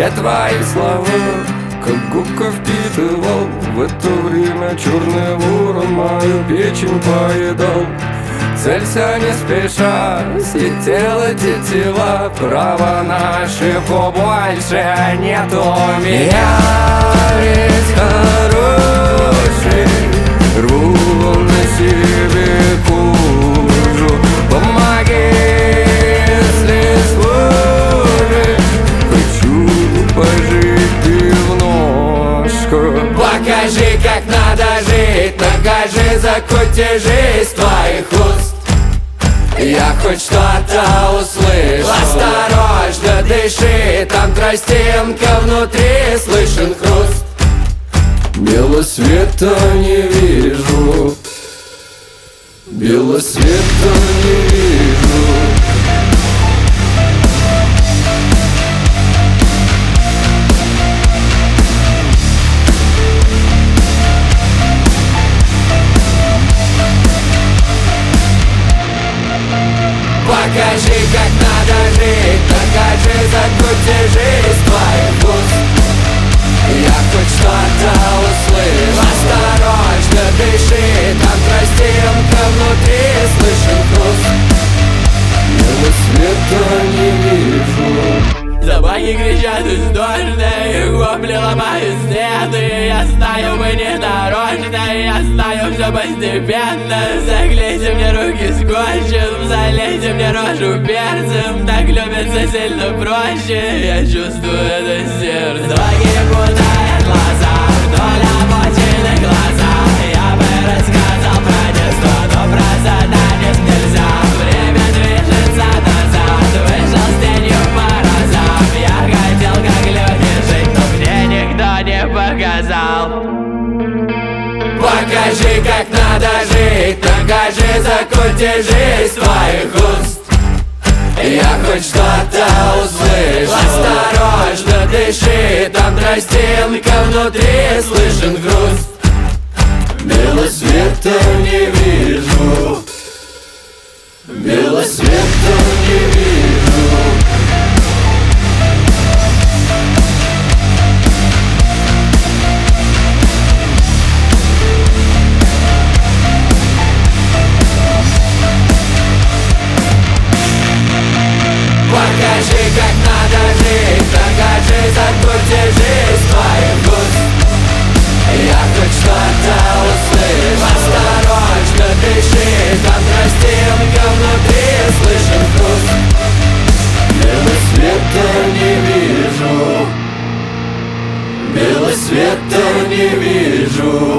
все твои слова, как губка впитывал. В это время черный ворон мою печень поедал. Целься не спеша, слетела тетива, права на ошибку больше нету. Меня ведь хороший, рву на себе кожу. Помоги, если сможешь, хочу пожить немножко. Покажи, как надо жить, накажи за кутежи твоих уст. Я хоть что-то услышу. Осторожно дыши, там тростинка внутри, слышен хруст. Белого света не вижу, белого света не вижу. Покажи, как надо жить, докажи за кутежи твоих уст. Я хоть что-то услышу. Осторожно дыши, там тростинка внутри, слышен хруст. Белого света не вижу. Собаки кричат издожные, вопли ломают стены. Я знаю, мы не нарочно, я знаю, все постепенно. Заклейте мне руки скотчем, залейте мне рожу перцем. Так любится сильно проще, я чувствую это сердце. Ноги путают глаза, вдоль обочины глаза. Я бы рассказал про детство, но про задание нельзя. Время движется назад, вышел с тенью по разам. Я хотел как люди жить, но мне никто не показал. Покажи, как надо жить, докажи за кутежи твоих уст. Я хоть что-то услышу. Осторожно дыши, там тростинка внутри, слышен хруст. Белого света не вижу, белого света не вижу. Покажи, как надо жить, докажи за кутежи твоих уст. Я хоть что-то услышу. Осторожно дыши, там тростинка внутри, слышен хруст. Белого света не вижу, белого света не вижу.